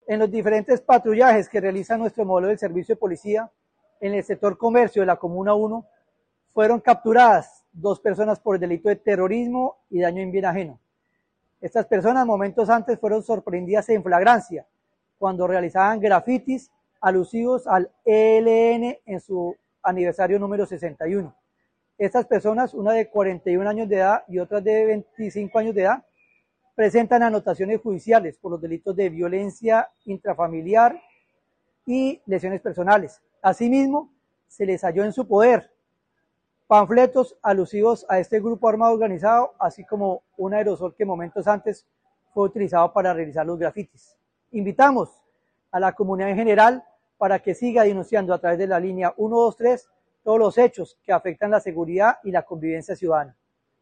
En los diferentes patrullajes que realiza nuestro modelo del servicio de policía, en el sector comercio de la Comuna 1, fueron capturadas 2 personas por el delito de terrorismo y daño en bien ajeno. Estas personas momentos antes fueron sorprendidas en flagrancia cuando realizaban grafitis alusivos al ELN en su aniversario número 61. Estas personas, una de 41 años de edad y otra de 25 años de edad, presentan anotaciones judiciales por los delitos de violencia intrafamiliar y lesiones personales. Asimismo, se les halló en su poder panfletos alusivos a este grupo armado organizado, así como un aerosol que momentos antes fue utilizado para realizar los grafitis. Invitamos a la comunidad en general para que siga denunciando a través de la línea 123 todos los hechos que afectan la seguridad y la convivencia ciudadana.